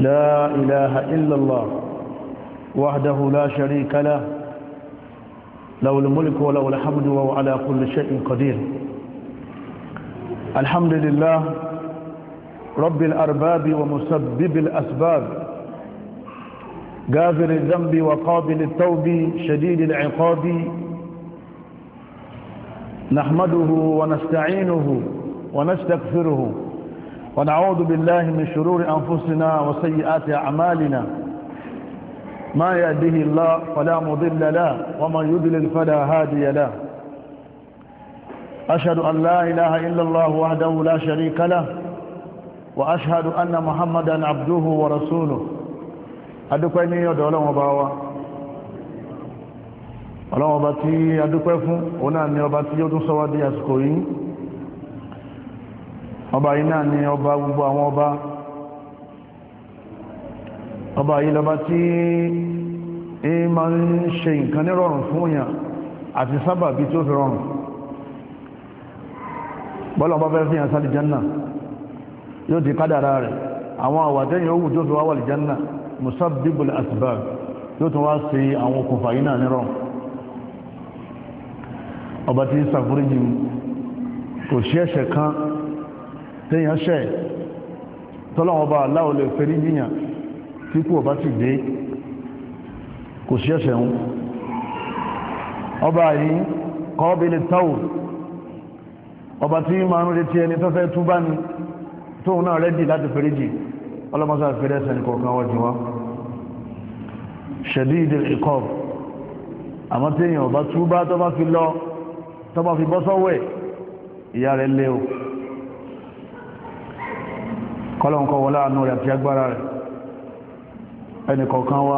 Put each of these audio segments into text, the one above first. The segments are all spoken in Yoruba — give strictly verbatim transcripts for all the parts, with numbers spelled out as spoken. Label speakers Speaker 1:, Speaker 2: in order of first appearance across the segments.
Speaker 1: لا إله إلا الله وحده لا شريك له له الملك وله الحمد وهو على كل شيء قدير. الحمد لله رب الأرباب ومسبب الأسباب، غافر الذنب وقابل التوب شديد العقاب، نحمده ونستعينه ونستغفره ونعوذ بالله من شرور أنفسنا وسيئات أعمالنا، ما يهده الله فلا مضل له ومن يضلل فلا هادي له. أشهد أن لا إله إلا الله وحده لا شريك له، وأشهد أن محمدا عبده ورسوله. adúpẹ́ ní ọ̀dọ̀ Ọlọ́run Ọba wa, Ọlọ́run Ọba tí adúpẹ́ fún òun náà ni ọba tí ó tún sọ wá di àsìkò yìí. Ọba yìí náà ni ọba gbogbo àwọn ọba, ọba yìí lọba tí ẹ máa ń ṣe nǹkan ní rọrùn fún èèyàn àti sábàbí tí ó fi rọrùn. bọ́lá ọba fẹ́ fi hàn sáà lìjánà yóò di kádàrá rẹ̀, àwọn àwàtẹ́yìn ó wù tó fi wá wà lìjánà musabbibul asbab yóò tún wá sí àwọn okùnfà yìí náà nírọ̀. ọba tí ṣàforíjì, kò sí ẹ̀ṣẹ̀ kan téèyàn ṣẹ̀ tọ́lọ́wọ́n ọba aláwọ̀ lè fẹ́rí yíyàn tí kú ọba ti dé, kò sí ẹ̀ṣẹ̀ ń. ọba yìí qabil tawb, ọba tí máa ń retí ẹni tó fẹ́ túbá ni tóun náà rẹ́dì láti fẹ́rí jì. ọlọ́mọsá fẹ́rẹ́ sẹ́ni kọ̀ọ̀kan wọ́n jí wá. shadidul iqab, àmọ́ tí èèyàn bá túbá tó bá fi lọ tó bá fi bọ́ sọ́wẹ́ ìyá rẹ̀ lé o. kọ́lọ̀n kọ́ wọlá àánú rẹ̀ àti agbára rẹ̀ ẹni kọ̀ọ̀kan wá,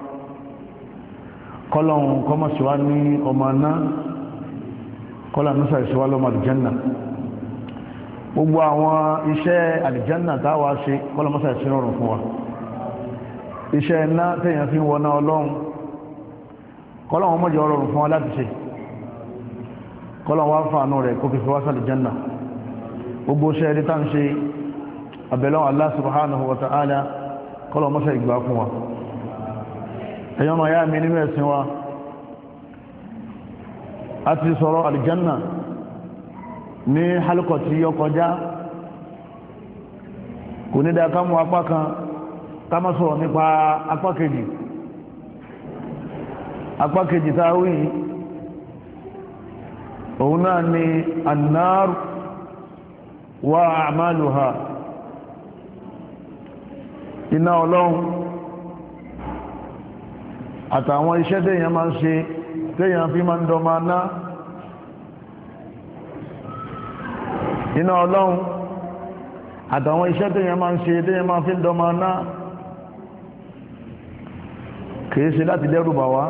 Speaker 1: kọ́lọ̀n kọ́mọ̀síwá ní ọmọ náà, kọ́lọ̀n núsà ìṣíwá lọ́mọ àlùjánnà. gbogbo àwọn iṣẹ́ àlìjánà táwa ṣe kọ́lọ̀mọ́sà ìṣẹ́rọ̀rùn fún wa. iṣẹ́ iná tẹ́yàn fi wọná ọlọ́run kọ́lọ̀wọ́n mọ́jọ ọrọ̀rùn fún wa láti ṣe, kọ́lọ̀wọ́n wá fàánú rẹ̀ kó fi fi wá sàlìjánà. gbogbo iṣẹ́ ẹ̀rí tá ń ṣe abẹ́lọ́wọ́ Allah subhanahu wa ta'ala kọ́lọ̀mọ́sà ìgbà fún wa. ẹ̀yọ́ ma yá mi nínú ẹ̀sìn wa, a ti sọ̀rọ̀ àlìjánà ní halkọ̀ tí yọ kọjá. kò ní dáa ká mú apá kan ká má sọ̀rọ̀ nípa apá kejì. apá kejì tá a wí òun náà ni annar wa a'maluha, iná ọlọ́run àtàwọn iṣẹ́ téèyàn máa ń ṣe téèyàn fi máa ń dọ́ máa ná. iná ọlọ́run àtàwọn iṣẹ́ téèyàn máa ń ṣe téèyàn máa fi ń dọ́mọ ná kìí ṣe láti dẹ́rù bà wá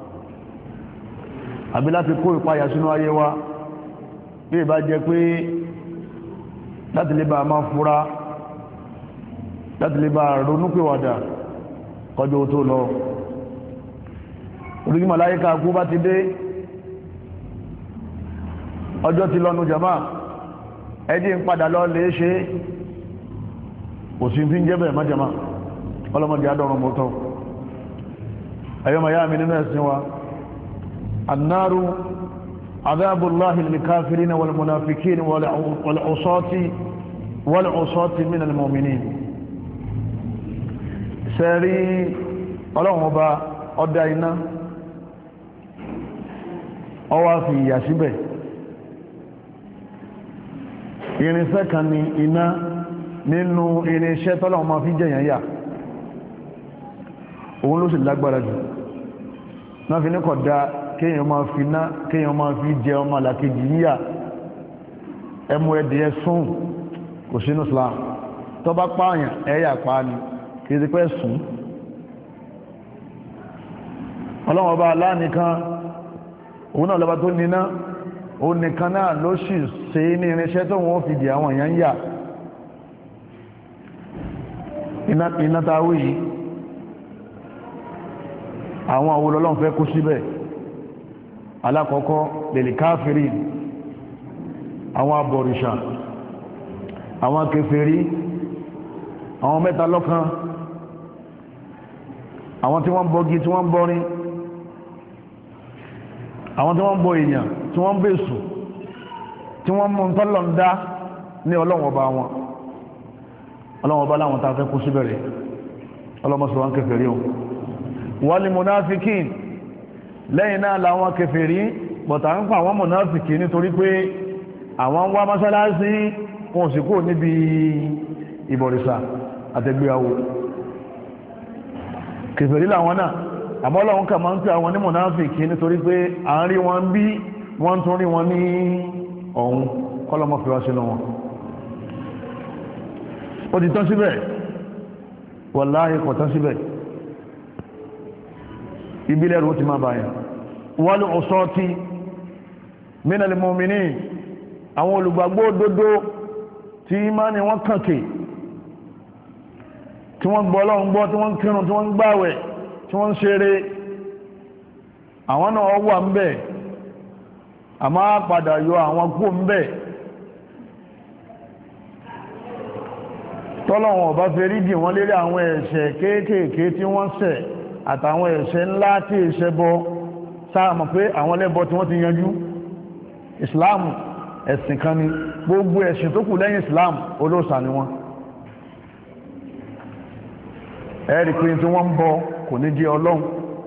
Speaker 1: àbí láti kó ìpayà sínú ayé wa, bí ìbá jẹ́ pé láti lè bá máa fura, láti lè bá ronúpìwàdà kọjọ́ tó lọ. orí màláíkà kú bá ti dé, ọjọ́ ti lọ́nu jàmá, ẹdí ń padà lọ lè ṣe òsìn tí ń jẹ́ bẹ̀rẹ̀ májàmá. ọlọ́mọdé adọ́rùn mọ́tọ́ ayọ́mọ̀ yá mi nínú ẹ̀sìn wa. annaru adhabullahi lil kafirina wal munafiqin wal usati wal usati min al mu'minin. sẹ́rí ọlọ́run ọba ọdá iná, ó wá fi ìyà síbẹ̀. irinṣẹ́ kan ni iná nínú irinṣẹ́ tọ́lọ́run máa fi jẹ̀yàn yà, òun ló sì lágbára jù. náà fi ní kódà kéèyàn máa fi ná kéèyàn máa fi jẹ ọmọ àlàkejì yíyà. ẹmú ẹdìyẹ sùn kò sínú Islam, tó bá pààyàn ẹ̀yà pa ni, kì í ti pẹ́ sùn. ọlọ́run ọba aláàníkan òun náà lọ́ba tó níná, òun nìkan náà ló sì ṣe ní irinṣẹ́ tó wọ́n fi di àwọn èèyàn yà. iná táwí yìí àwọn àwọn Ọlọ́run fẹ́ kó síbẹ̀. alákọ̀ọ́kọ́ lèlì káfìrí, àwọn abọ̀rìṣà, àwọn kèfèrí, àwọn mẹ́ta lọ́kan àwọn tí wọ́n bọ́gi tí wọ́n bọ́rin àwọn tí wọ́n bọ èèyàn tí wọ́n bèsù tí wọ́n mú tọ́lọ̀ ń dá ní ọlọ́wọ́ bá wọn ọlọ́wọ́ bá láwọn tàà fẹ́ kú síbẹ̀rẹ̀ ọlọ́mọsọ̀ wọn kèfèrí o wal munafikin lẹ́yìn náà láwọn kèfèrí bọ̀tà ń pa àwọn mùnáfìkì nítorí pé àwọn ń wá mọ́sálásí wọn sì kó níbi ìbọ̀rìṣà àtẹgbéyàwó kèfèrí làwọn náà àmọ́ Ọlọ́run kà máa ń pè àwọn ní mùnáfìkì nítorí pé à ń rí wọn bí wọ́n tún rí wọn ní ọ̀hún kọ́lọ́mọ́ fi wá sínú wọn ó ti tán síbẹ̀ wàláhì kò tán síbẹ̀ ìbílẹ̀ rò ti máa báyà wal usati minal mu'minin àwọn olùgbàgbọ́ òdodo tí ìmánì wọn kànkè tí wọ́n gbọ́ Ọlọ́run gbọ́ tí wọ́n kírun tí wọ́n gbààwẹ̀ tí wọ́n ṣeré àwọn náà wà ń bẹ̀ a máa padà yọ àwọn kú ń bẹ̀ tọ́lọ̀wọ̀n ọba fẹ́rí dì wọ́n lérí àwọn ẹ̀ṣẹ̀ kéékèèké tí wọ́n ṣẹ̀ àtàwọn ẹ̀ṣẹ̀ ńlá tí ìṣẹ́ bọ́ sáàmù pé àwọn ẹlẹ́bọ tí wọ́n ti yanjú ìsìláàmù ẹ̀sìn kan ni gbogbo ẹ̀sìn tó kù lẹ́yìn ìsìláàmù olóòṣà ni wọ́n ẹ̀rí pé tí wọ́n ń bọ kò ní jẹ́ ọlọ́run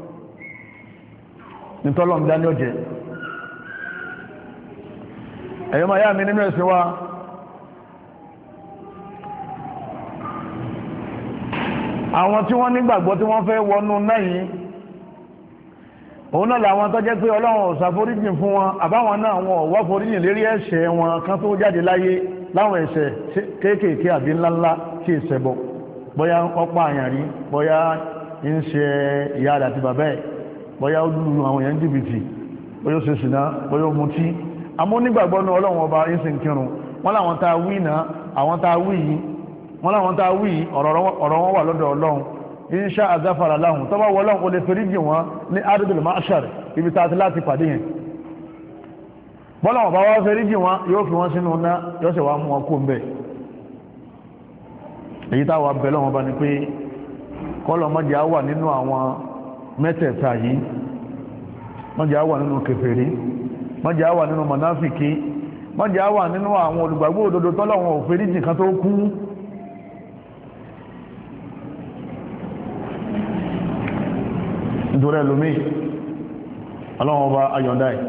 Speaker 1: ní tọ́lọ́run dání ọ̀jẹ̀ ẹ̀yọ́ máa yá mi nínú ẹ̀sìn wa àwọn tí wọ́n nígbàgbọ́ tí wọ́n fẹ́ wọnú náà yìí òun náà làwọn tó jẹ́ pé ọlọ́run ò ṣàforíjìn fún wọn àbáwọn náà wọn ò wá foríjìn lérí ẹ̀ṣẹ̀ wọn kan tó jáde láyé láwọn ẹ̀ṣẹ̀ kéékèèké àbí ńláńlá tí ì ṣẹbọ bóyá ọ̀pá àyàn rí bóyá ń ṣe ìyá rẹ̀ àti bàbá ẹ̀ bóyá ó lù àwọn èèyàn jìbìtì bóyá ó ṣe ṣìnà bóyá ó mutí àmọ́ nígbàgbọ́ ní ọlọ́run ọba ń sì ń kírun wọ́n láwọn tá a wí náà àwọn tá a wí yìí wọ́n láwọn tá a wí yìí ọ̀rọ̀ wọn wà lọ́dọ̀ ọlọ́run insha azafara lahun tó bá wọ ọlọ́run kò lè fẹ́rí jì wọ́n ní ardul mahshar ibi tá a ti láti pàdé yẹn bọ́lá wọn bá wá fẹ́rí jì wọ́n yóò fi wọ́n sínú ná yóò sì wá mú wọn kó ń bẹ̀ èyí táwa bẹ̀ lọ́wọ́ bá ní pé kọ́lọ̀ mọ́jà wà nínú àwọn mẹ́tẹ̀ẹ̀ta yìí mọ́jà wà nínú kèfèrí mọ́jà wà nínú mọ̀náfìkì mọ́jà wà nínú àwọn olùgbàgbọ́ òdodo tọ́lọ́wọ́n ò fẹ́rí jì kan tó kú nítorí ẹlòmí ọlọ́wọ́n ọba ayọ̀dá ẹ̀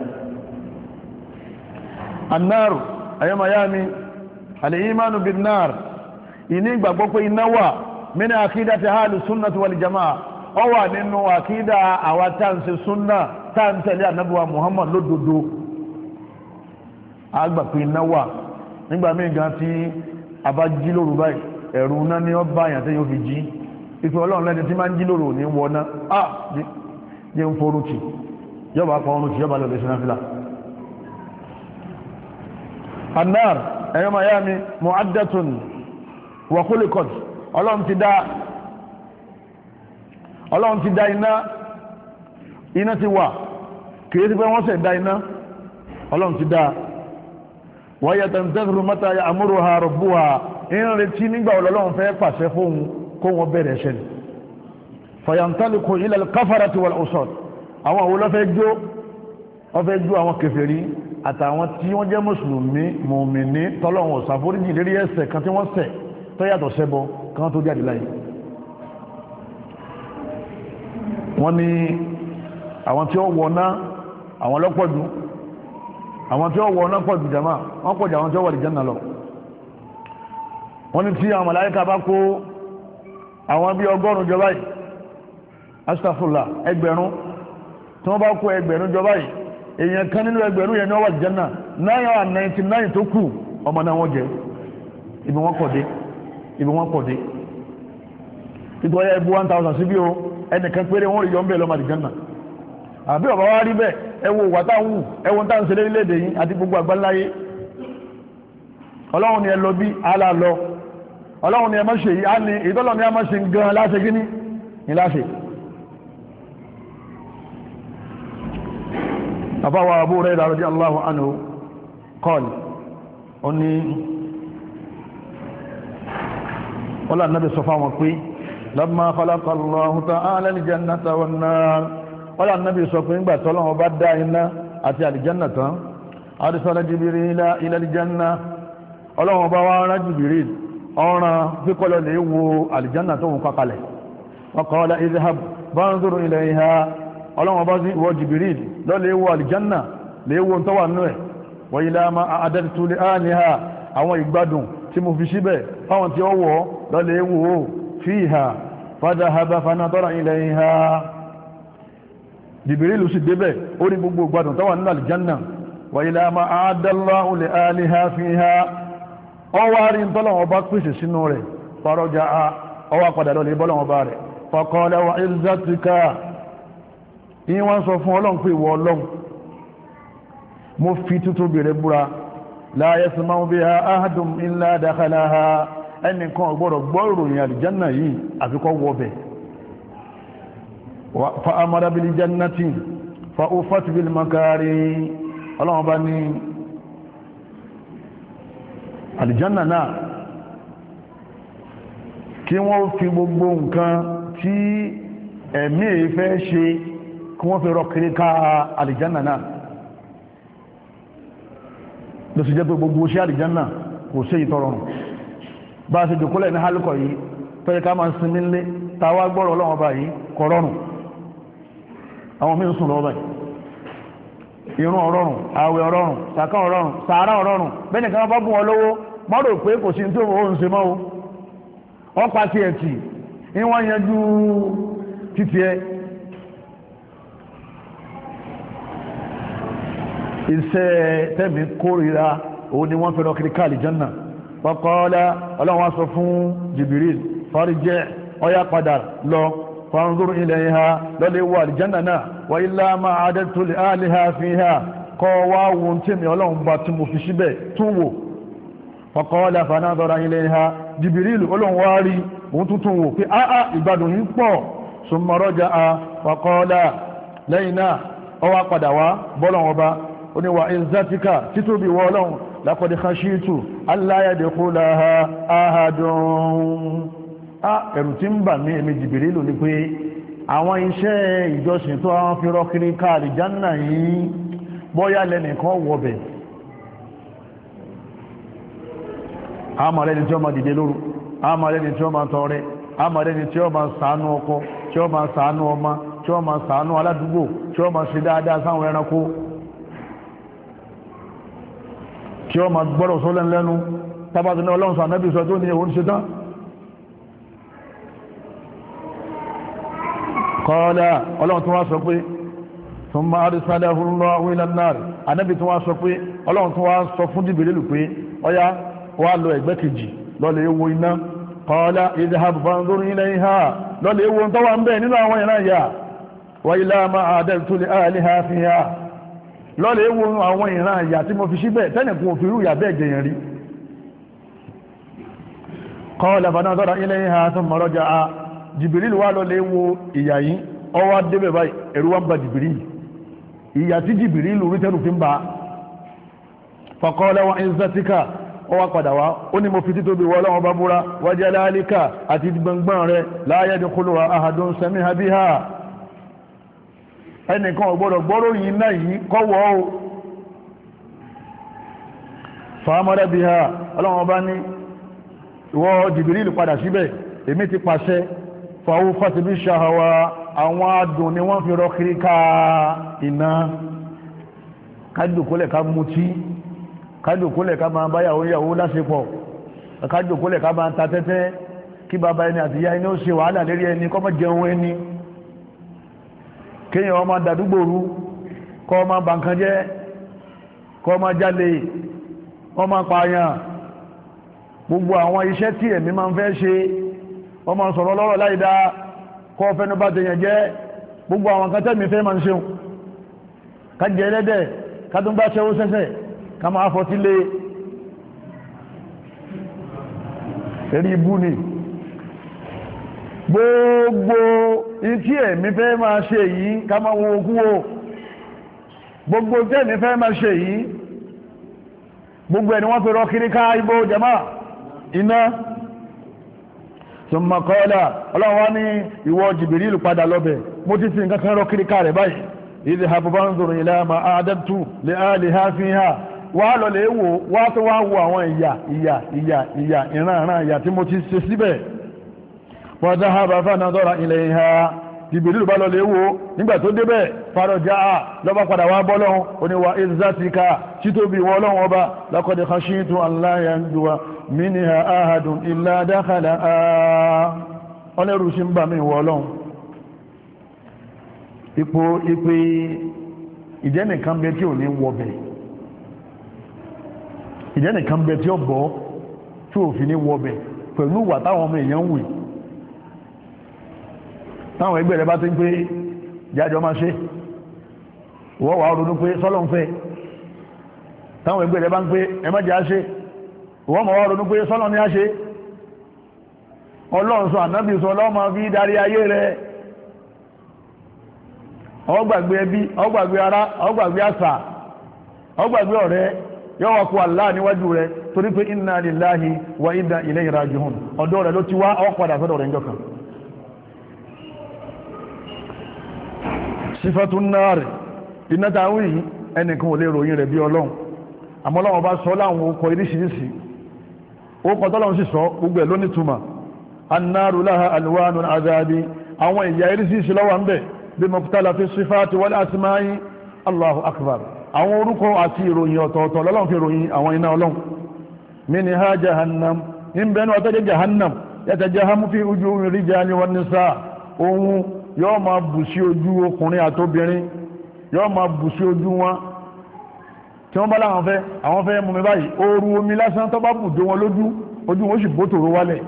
Speaker 1: annáàrù ayọ́mayámi alìyímánu bin náà ìní ìgbàgbọ́ pé iná wà mínú àkídà ti hálù súnnà ti wal jama'a ọ wà nínú àkídà àwa táǹsì súnnà táǹtẹ̀lé ànábíwá Muhammad lódodo àgbà pé iná wà nígbà míì gan tí a bá jí lóru báyìí ẹ̀rù náà ni ó bá àyàn tí yóò fi jí ìfẹ́ ọlọ́run lẹ́ni tí máa ń jí lóru ní wọná ah jẹ́ ń forúkì yọba pa ọrùn tí yọba lọ lè ṣe náfílà annar ẹ̀yọ́ miami mu'addatun wa khuliqat ọlọ́run ti dá ọlọ́run ti dá iná iná ti wà kìí ti pé wọ́n ṣẹ̀ dá iná ọlọ́run ti dá wa yatantazuru mata ya'muruha rabbuha ń retí nígbà ọlọ́run fẹ́ pàṣẹ fóun kó wọn bẹ̀rẹ̀ ṣẹlẹ̀ fayantaliku ila al-kafarati wal usad àwọn wo ló fẹ́ jó wọ́n fẹ́ jó àwọn kèfèrí àtàwọn tí wọ́n jẹ́ mùsùlùmí mùmìnì tọ́lọ́wọ̀n ṣàforíjì lérí ẹ̀ṣẹ̀ kan tí wọ́n ṣẹ̀ tó yàtọ̀ ṣẹbọ kan tó jáde láyé wọ́n ní àwọn tí ó wọná àwọn lọ́pọ̀jù àwọn tí ó wọná pọ̀jù jama wọ́n pọ̀jù àwọn tí ó wà lìjánà lọ wọ́n ní tí àwọn màláíkà bá kó àwọn bí ọgọ́rùn-ún jọ báyìí astagfirullah ẹgbẹ̀rún tí wọ́n bá kó ẹgbẹ̀rún jọ báyìí èèyàn kan nínú ẹgbẹ̀rún yẹn ní ọwọ́ àjẹ́nà nine hundred ninety nine tó kù ọmọ náà wọ́n jẹ ibi wọ́n pọ̀dé ibi wọ́n pọ̀dé nítorí ẹgbẹ́ one thousand síbí o ẹnìkan péré wọ́n rí yọ ń bẹ̀ lọ́mọ àjẹ́nà àbí ọ̀bá wá rí bẹ́ẹ̀ ẹ wo wà táwọn wù ẹ wo táwọn ṣe lérílẹ̀-èdè yìí àti gbogbo àgbáláyé ọlọ́run ni ẹ lọ bí àlà lọ ọlọ́run ni ẹ má ṣe yìí á ní ìdọ́lọ́ ni ẹ má ṣe gan láṣẹ gíní ní láṣẹ àbáwà Abu Hurairah radiyallahu anhu qala ó ní ọlá nàbí sọ fáwọn pé lamma khalaqa Allahu ta'ala al-jannata wan-nar wala nabi sọ pé ńgbà t'Ọlọ́run bá dá iná àti àlìjánà tán arsala Jibrila ila al-janna Ọlọ́run bá wá rán Jibril ọ̀ràn fi kó lọ lè wo àlìjánà tó ń kàkalẹ̀ wa qala idhhab fanzur ilayha Ọlọ́run bá sí wọ Jibril lọ lè wo àlìjánà lè wo tó wà nú ẹ̀ wa ila ma a'adadtu li ahliha àwọn ìgbádùn tí mo fi síbẹ̀ fáwọn tí ó wọ̀ lọ lè wo fiha fadhahaba fanadara ilayha Jibril sì débẹ̀ ó ní gbogbo ìgbádùn tó wà nínú àlìjánà wa ila ma a'adda Allahu li ahliha fiha ọwá rí tọ́lọ̀wọ́ bá pèsè sínú rẹ̀ farọ́já ọwá padà lọ lè bọ́lọ̀wọ́ bá rẹ̀ faqala wa izzatika in wọ́n sọ fún Ọlọ́run pé ìwọ Ọlọ́run mo fi tútù bèèrè búra la yasma'u biha ahadun illa dakhalaha ẹnìkan ọgbọ́rọ̀ gbọ́ ìròyìn àlìjánà yìí àfikọ́ wọ́bẹ̀ fa amara bil jannati fa ufat bil makari Ọlọ́run bá ní àlìjánà náà kí wọ́n fi gbogbo nǹkan tí ẹ̀mí ìfẹ́ ṣe kí wọ́n fi rọ kiri ká àlìjánà náà ló sì jẹ́ pé gbogbo ṣe àlìjánà kò ṣe ìtọrọrùn bá a ṣe jòkólẹ̀ ní hálùkọ̀ yìí tó yẹ ká máa sinmi nlé tàwa gbọ́rọ̀ Ọlọ́run Ọba yìí kò rọrùn àwọn mí ń sùn lọ́wọ́ báyìí irun ọ̀rọ̀rùn àwẹ̀ ọ̀rọ̀rùn sàkà ọ̀rọ̀rùn sàárà ọ̀rọ̀rùn bẹ́ẹ̀ nìkan bá bùn ọ lówó mọ́rò pé kò sí tó ó ń ṣe mọ́ o ọpa ti ẹ̀tì ní wọ́n yanjú títí ẹ iṣẹ́ tẹ́mi kórìíra òun ni wọ́n fẹ́ lọ kiri káàlì jannah faqala Ọlọ́run wá sọ fún Jibril farji' ọya padà lọ fanzur ilayha lọ́lẹ̀ wà àlìjánà náà wa illa ma a'adadtu li ahliha fiha kọ́ wá wọn tí mi Ọlọ́run bá tí mo fi síbẹ̀ tún wò faqala fanadara ilayha Jibril Ọlọ́run wá rí òun tuntun wò pé áá ìgbádùn yìí pọ̀ summa raja'a faqala lẹ́yìn náà ó wá padà wá bọ́lọ̀wọ́ bá ó ní wa izzatika títóbi wọ́ Ọlọ́run laqad khashitu alla yadkhulaha ahadun ẹ̀rù tí ń bà mí èmi Jibril ní pé àwọn iṣẹ́ ìjọsìn tó àwọn fi rọ́kiri ká àlìjánà yìí bóyá lẹ́nìkan wọ̀bẹ̀ àmàlẹ́ni tí ó máa dìde lóru àmàlẹ́ni tí ó máa tọrẹ àmàlẹ́ni tí ó máa ṣàánú ọkọ tí ó máa ṣàánú ọmọ tí ó máa ṣàánú aládùúgbò tí ó máa ṣe dáadáa sáwọn ẹranko tí ó máa gbọ́rọ̀ sólẹ́ lẹ́nu tábàtí ní Ọlọ́run sọ ànábì sọ tó ní òun ṣe tán kọ́ọ́lá Ọlọ́run tó wá sọ pé thumma arsalahu Allahu ila an-nar ànábì tó wá sọ pé Ọlọ́run tó wá sọ fún Jibrilu pé ọya wá lọ ẹgbẹ́ kejì lọ́lẹ̀ ewo iná qala idhhab fanzur ilayha lọ́lẹ̀ ewo tó wà ń bẹ nínú àwọn ìran ìyà wa ila ma a'adadtu li ahliha fiha lọ́lẹ̀ ewo àwọn ìran ìyà tí mo fi síbẹ̀ tẹ́nìkún òfin rú ìyà bẹ́ẹ̀ jẹyàn rí qala fanadara ilayha thumma raja'a Jibril wá lọ́lẹ̀ ewo ìyà yìí ọwá débẹ̀ báyìí ẹ̀rù wá ń ba Jibril ìyà tí Jibril rí tẹ́rù fi ń ba faqala wa izzatika ọwá padà wá ó ní mo fi títóbi wọ Ọlọ́run bá búra wa jalalika àti gbọngbọ́n rẹ̀ la yadkhuluha ahadun sami'a biha ẹnìkan ò gbọ́dọ̀ gbọ́rọ̀ yìí náà yìí kọ́wọ́ o fa'amara biha Ọlọ́run bá ní ìwọ Jibril padà síbẹ̀ èmi ti pàṣẹ fàwọ́ fásitì ṣàhàwà àwọn adùn ni wọ́n fi rọ́kiri ká iná kájòkólẹ̀ ká mutí kájòkólẹ̀ ká máa báyàwó yàwó láṣepọ̀ kájòkólẹ̀ ká máa ta tẹ́tẹ́ kí bàbá ẹni àti ìyá ẹni ó ṣe wàhálà lérí ẹni kọ́ mọ́ jẹun ẹni kéèyàn ọmọ dàdúgbòrú kọ́ ọmọ bànkan jẹ́ kọ́ ọmọ jalè ọmọ pààyàn gbogbo àwọn iṣẹ́ tí ẹ̀mí máa ń fẹ́ ṣe ọmọ sọ̀rọ̀ lọ́rọ̀ láìdá kọ́ fẹ́nu bá tèèyàn jẹ́ gbogbo àwọn kan tẹ́mì fẹ́ máa ń ṣeun ká jẹ ẹlẹ́dẹ̀ ká tún bá ṣẹ́wó sẹ́sẹ̀ ká máa fọtí lé ẹ̀rí ibú ni gbogbo ìtí ẹ̀mí fẹ́ máa ṣe yìí ká máa wo okú o gbogbo tẹ́mì fẹ́ máa ṣe yìí gbogbo ẹni wọ́n fi rọ kiri ká ibò jama iná thumma qala ọlọ́run wá ní ìwọ Jibril padà lọ́bẹ̀ mo ti fi nǹkan kan rọ kiri ká rẹ̀ báyìí idhhab fanzur ila ma a'dadtu li ahliha fiha wá lọ lè wò wá tó wá wo àwọn ìyà ìyà ìyà ìyà ìran ìran ìyà tí mo ti ṣe síbẹ̀ wa dhahaba fanadara ilayha Jibril bá lọ lè wò nígbà tó débẹ̀ faraja lọ́bá padà wá bọ́lọ́hun oníwà izzatika títóbi wọ́lọ́hun ọba laqad khashitu an la yanjuwa minha ahadun illa dakhalaha ọlẹ́rù sí ń bà mí wọ́lọ́hun ipò ipé ìjẹ́nìkan bẹ tí ò ní wọ́bẹ̀ ìjẹ́nìkan bẹ tí ó bọ́ tí ò fi ní wọ́bẹ̀ pẹ̀lú wà táwọn ọmọ èèyàn wì táwọn ẹgbẹ́ rẹ̀ bá ti ń pé jájọ máa ṣe wọ́n wà ronú pé sọ́lọ́ ń fẹ́ táwọn ẹgbẹ́ rẹ̀ bá ń pé ẹmẹ́jẹ́ á ṣe wọ́n mọ̀ wá ronú pé sọ́lọ́ ní á ṣe ọlọ́run sọ ànábì sọ ọlọ́mọ fi darí ayé rẹ̀ ọgbàgbé ẹbí ọgbàgbé ará ọgbàgbé àṣà ọgbàgbé ọ̀rẹ́ yóò wá kú Allah níwájú rẹ̀ torí pé inna lillahi wa inna ilayhi raji'un ọ̀dọ̀ rẹ̀ ló ti wá ọ̀padà sọ́dọ̀ rẹ̀ njọ́ kan sífàtún náà rẹ̀ iná tàwí ẹnìkan ò lè ròyìn rẹ̀ bí ọlọ́run àmọ́ Ọlọ́run bá sọ láwọn okọ̀ iríṣiríṣi ó kọ́ tọ́lọ́run sì sọ gbogbo ẹ̀ lóní túmọ̀ annáru láha alwanun azabi àwọn ìyà iríṣiríṣi lọ́wọ́ ń bẹ̀ bí mọ̀kútàlá fi sífàtì wal asma'i Allahu akbar àwọn orúkọ àti ìròyìn ọ̀tọ̀ọ̀tọ̀ lọ́lọ́run fi ròyìn àwọn iná ọlọ́run minha jahannam ń bẹnu ọtọ́jẹ́ jahannam yatajahamu fi wujuhi rijali wan nisa ohun yóò máa bù sí ojú ọkùnrin àtóbìnrin yóò máa bù sí ojú wọn tí wọ́n bá láwọn fẹ́ àwọn fẹ́ mú mi báyìí ooru omi lásán tó bá bùdó wọn lójú ojú wọn sì bótòrò wálẹ̀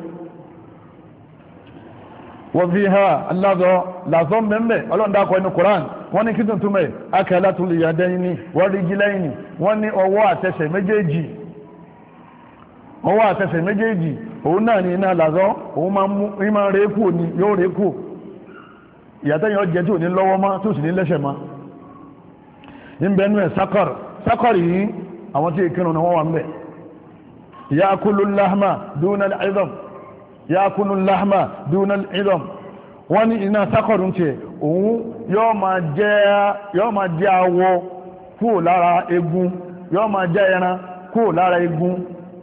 Speaker 1: wọ́n fi ha aláàzọ́ làzọ́ mẹ́mẹ́ ọlọ́ndàkọ̀ inú Koran wọ́n ní kí tuntun mẹ́ akalatul yadayni wọ́n rí jí lẹ́yìn wọ́n ní ọwọ́ àtẹsẹ̀ méjèèjì ọwọ́ àtẹsẹ̀ méjèèjì òun náà ní iná làzọ́ òun máa ń rékù ní yóò rékù ìyàtẹ́yìn ọjẹ́ tí ò ní lọ́wọ́ má tí ò sì ní lẹ́ṣẹ̀ má ń bẹnu ẹ̀ sákọ̀r sákọ̀r yìí àwọn tí ìkírun wọ́n wà ń bẹ̀ yakulu lahma duna al-idam yakulu lahma duna al-idam wọ́n ní iná sákọ̀r ń tiẹ̀ òun yóò máa jẹ́ awọ kúrò lára egun yóò máa jẹ́ ẹran kúrò lára egun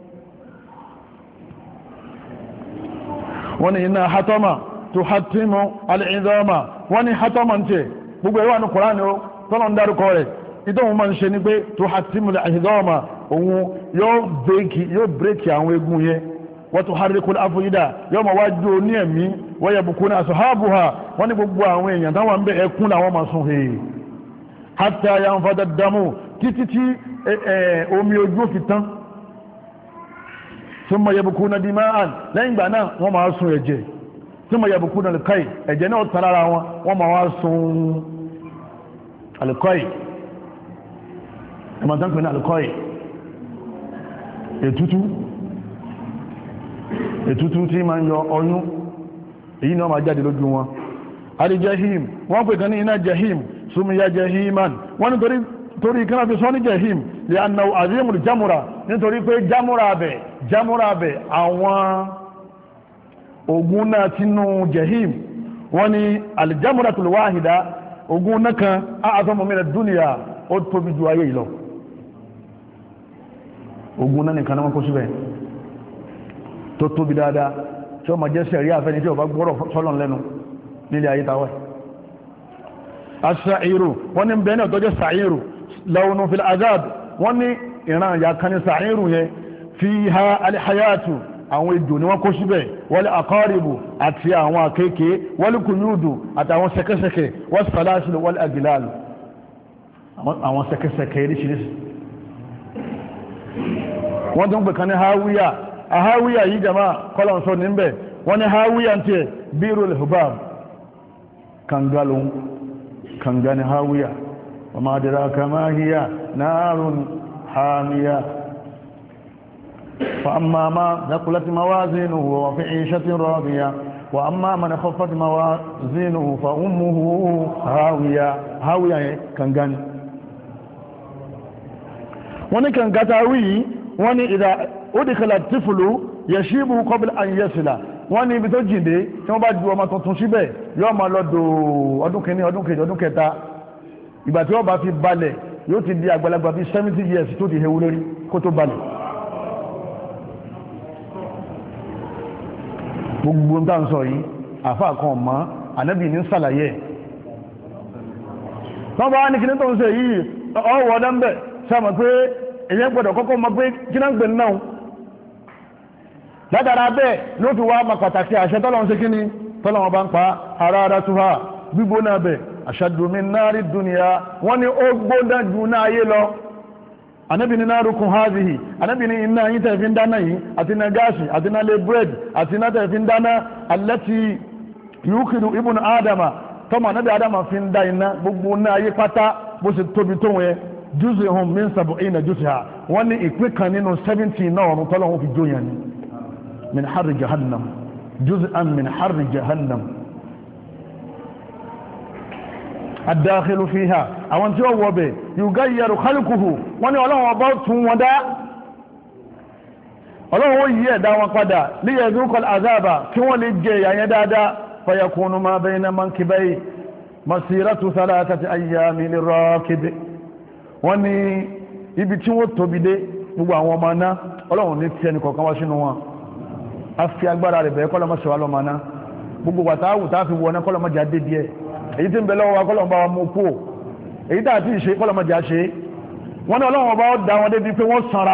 Speaker 1: wọ́n ní iná hatama tuhatimu al'idama wọ́n ní hatama ń tẹ́ gbogbo ẹ̀wà ní Kùránì ó tọ́lọ̀ ń dárúkọ rẹ̀ ìtọ́wọ́n ma ń ṣe ní pé tuhatimu al'idama òun yóò bírèkì àwọn egun yẹn wọ́n tuharrikul afida yóò ma wájú ní ẹ̀mí wọ́n yẹ bukuna ashabuha wọ́n ní gbogbo àwọn èèyàn táwọn ń bẹ ẹkún làwọn ma sun hèé hatta yanfada damu títí tí omi ojú fi tán thumma yabkuna dima'an lẹ́yìn ìgbà náà wọ́n ma sun ẹ̀jẹ̀ thumma yabkuna al-qay ẹ̀jẹ̀ náà tán lára wọn wọ́n ma wá sun al-qay ẹ̀mọ̀ tán pè ní al-qay ètútú ètútú tí ma ń yọ ọyún èyí náà ma jáde lójú wọn al-jahim wọ́n pè kan ní iná jahim sumiya jahiman wọ́n nítorí torí kan fi sọ ní jahim lè annáwó azimul jamura nítorí pé jamura bẹ̀ jamura bẹ̀ àwọn ogun náà tínú jahim wọ́n ní aljamuratul wahida ogun náà kan a'zamu min ad-dunya ó tóbi ju ayé ìlọ ogun náà nìkan náà wọ́n kó síbẹ̀ tó tóbi dáadáa tí ó ma jẹ́ sẹ̀rí àfẹ́ni tí ó bá gbọ́rọ̀ sọ́lọ̀ lẹ́nu nílé ayé tàwẹ́ as-sa'iru wọ́n ní bẹ̀rẹ̀ tó jẹ́ sa'iru launu fil azab wọ́n ní ìran ya kan ní sa'iru yẹn fiha al-hayatu àwọn ejò ni wọ́n kó síbẹ̀ wal aqaribu àti àwọn akéèké wal kunudu àtàwọn sẹ́kẹ́sẹ́kẹ́ was salasil wal aglal àwọn sẹ́kẹ́sẹ́kẹ́ ríṣiríṣi wọ́n tó ń pè kan ní hawiya a hawiya yìí jama kọlọ̀ sọ níbẹ̀ wọ́n ní hawiya tí ẹ̀ birul hubab kangalun kanga ni hawiya wa ma adraka ma hiya narun hamiya fa amma ma thaqulat mawazinuhu wa fi 'ishatin radiya wa amma man khaffat mawazinuhu fa ummuhu hawiya hawiya kanga ni wọ́n ní kanga ta wi wọ́n ní idha udkhila at-tiflu yashibu qabla an yasila wọ́n ní ibi tó jìnde tí wọ́n bá ju ọmọ tuntun síbẹ̀ yóò máa lọ dò ọdún kìíní ọdún kejì ọdún kẹta ìgbà tí wọ́n bá fi balẹ̀ yóò ti di àgbàlagbà bíi seventy years tó ti hewu lórí kó tó balẹ̀. gbogbo ń tàn sọ yìí àfa kan mọ́ ànábì ní sàlàyé wọ́n bá ní kíní tó ń ṣe yìí ọwọ́ ọ̀dá ń bẹ̀ sáàmù pé èyí gbọ́dọ̀ kọ́kọ́ mọ̀ pé kí náà ń gbẹ̀ náà látara bẹ́ẹ̀ ló fi wá ma pàtàkì àṣẹ tọ́lọ́run ṣe kíní tọ́lọ́run bá ń pa ara ara tó ha gbígbóná bẹ̀ ashaddu min nari dunya wọ́n ní ó gbóná jù náà ayé lọ ànábì ní narukum hazihi ànábì ní iná yín tẹ̀ fi ń dáná yìí àti iná gáàsì àti iná lé búrẹ́dì àti iná tẹ̀ fi ń dáná allati yukidu ibn adama tọ́mọ ànábì adama fi ń dá iná gbogbo náà ayé pátá bó ṣe tóbi tó wọn juz'uhum min sab'ina juz'a wọ́n ní ìpín kan nínú seventy náà ọ̀run tọ́lọ́run fi jó yẹn ni min harri jahannam juz'an min harri jahannam ad-dakhilu fiha àwọn tí ó wọ̀ bẹ̀ yugayyaru khalquhu wọ́n ní ọlọ́run ọba tún wọn dá ọlọ́run ó yí ẹ̀dá wọn padà liyadhuqal azaba kí wọ́n lè jẹ ìyà yẹn dáadáa fayakunu ma bayna mankibayhi masiratu thalathati ayyamin lirrakib wọ́n ní ibi tí wọ́n tóbi dé gbogbo àwọn ọmọ náà ọlọ́run ní tí ẹnì kọ̀ọ̀kan wá sínú wọn a fi agbára rẹ̀ bẹ̀ẹ́ kọ́lọ́mọ́ ṣe wá lọ́mọ náà gbogbo wàtáwù tá a fi wọ náà kọ́lọ́mọ́ jà dé díẹ̀ èyí tí ń bẹ lọ́wọ́ wa kọ́lọ́mọ́ bá wa mú kú èyí tá a ti ṣe kọ́lọ́mọ́ jà ṣe wọ́n ní ọlọ́run ọba dá wọn débi pé wọ́n sanra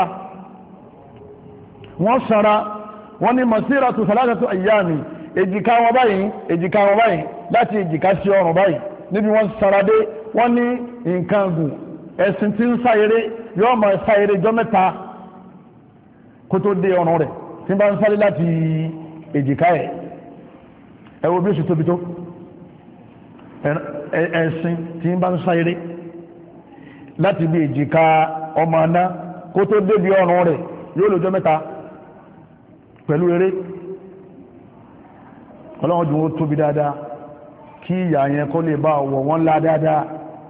Speaker 1: wọ́n sanra wọ́n ní masiratu salatatu ayyami èjìká wọn báyìí èjìká wọn báyìí láti èjìká sí ọrùn báyìí níbi wọ́n sanra dé wọ́n ní nǹkan gùn ẹ̀sìn tí ń sáyéré yóò máa sáyéré jọ mẹ́ta kó tó dé ọrùn rẹ̀ tí bá ń sáré láti èjìká ẹ̀ ẹ wo bí ó ṣe tóbi tó ẹ̀sìn tí bá ń sáyéré láti bí èjìká ọmọ aná kó tó dé bí ọrùn rẹ̀ yóò lọ́jọ́ mẹ́ta pẹ̀lú eré ọlọ́run jù ó tóbi dáadáa kí ìyà yẹn kó lè bá wọ̀ wọ́n lá dáadáa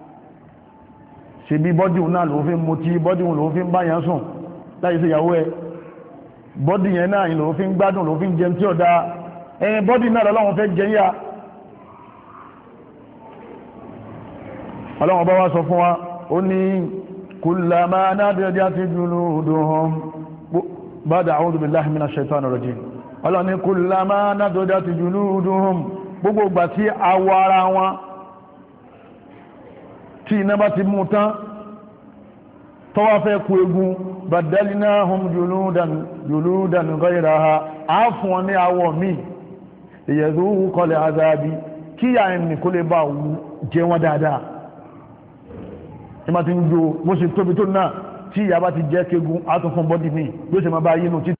Speaker 1: ṣe bí bọ́dìun náà ló fi ń mutí bọ́dìun ló fi ń bá yẹn sùn láyé sí ìyàwó ẹ bọ́dì yẹn náà ló fi ń gbádùn ló fi ń jẹun tí ó dáa ẹ̀yìn bọ́dì náà lọ́wọ́n fẹ́ jẹ yá ọlọ́wọ́n bá wá sọ fún wa ó ní kullama nadijat juluduhum ba'da a'udhu billahi minash shaitanir rajim ọlọ́wọ́n ní kullama nadijat juluduhum gbogbo ìgbà tí awọ ara wọn tí iná bá ti mú tán tọ́wọ́ fẹ́ kú egun badalinahum juludan juludan ghayraha á fún wọn ní awọ míì liyadhuqal azabi kí yà ẹni kó lè bá wù jẹ wọn dáadáa ìmá ti ń jo bó ṣe tóbi tó náà tí ìyá bá ti jẹ́ kegun á tún fún bọ́dì míì bí ó ṣe máa bá yínú títí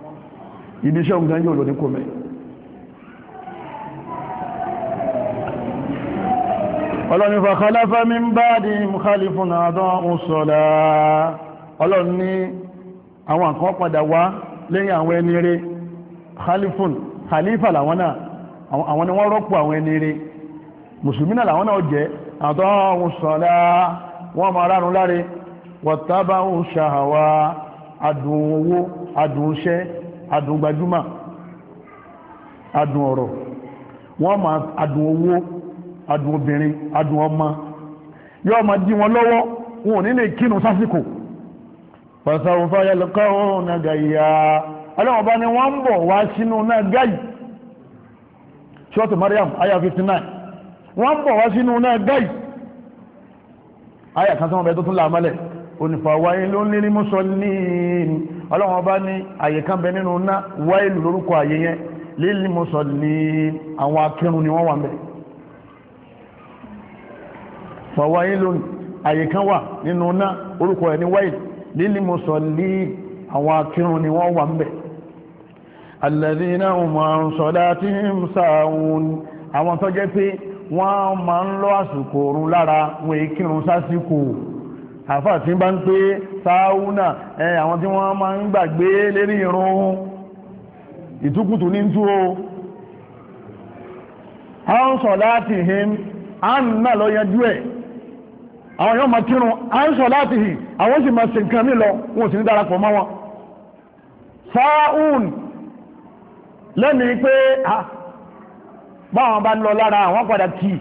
Speaker 1: ibi iṣẹ́ òǹgan yóò lò ní kò mẹ́. ọlọ́ni fa khalafa min ba'dihim khalifun ada'u s-salah ọlọ́ni ní àwọn kan padà wá lẹ́yìn àwọn ẹni rere khalifun khalifa làwọn náà àwọn ni wọ́n rọ́pò àwọn ẹni rere mùsùlùmí náà làwọn náà jẹ́ ada'u s-salah wọ́n máa rárun láre wattaba'u shahawa adùn owó adùn iṣẹ́ adùn gbajúmọ̀ adùn ọ̀rọ̀ wọ́n máa adùn owó adùn obìnrin adùn ọmọ yóò máa dí wọn lọ́wọ́ wọn ò ní lè kírun sásìkò fasawfa yalqawna gayya ọlọ́wọ́n bá ní wọ́n ń bọ̀ wá sínú náà gáyì ṣọ́tù Maryam aya fifty-nine wọ́n ń bọ̀ wá sínú náà gáyì aya kan sọ́wọ́n bẹ tó tún láàmọ́lẹ̀ onífàwáyílun lil musallin ọlọ́wọ́n bá ní àyè kan bẹ nínú ná wáìlù lórúkọ àyè yẹn lil musallin àwọn akírun ni wọ́n wà mẹ́ fàwáyílun àyè kan wà nínú ná orúkọ ẹ̀ ní wáìlù lil musallin àwọn akírun ni wọ́n wà mẹ́ alladhina hum an salatihim sahun àwọn tó jẹ́ pé wọ́n máa ń lọ àsìkò òrun lára wọn èkírun sásìkò àfáà tí bá ń pé sáúnà ẹ àwọn tí wọ́n máa ń gbàgbé lérí irun ìtúkùtù ní tú o a ń sọ láti him a ń náà lọ yanjú ẹ̀ àwọn yóò máa kírun a ń sọ láti hì àwọn sì máa ṣe nǹkan mí lọ wọn ò sì ní darapọ̀ mọ́ wọn sáún lẹ́ni pé báwọn bá lọ lára àwọn padà kìí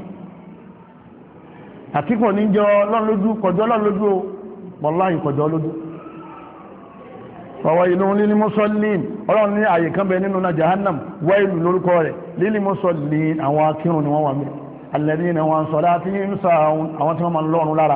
Speaker 1: àkíkọ̀ ní jọ lọ́n lójú kọjọ́ lọ́n lójú o wallahi kọjọ́ lójú fawailun lil musallin ọlọ́run ní àyè kan bẹ nínú na jahannam wáìlù lórúkọ rẹ̀ lil musallin àwọn akírun ni wọ́n wà mẹ́ alladhina an salatihim sahun àwọn tí wọ́n ma lọ́run lára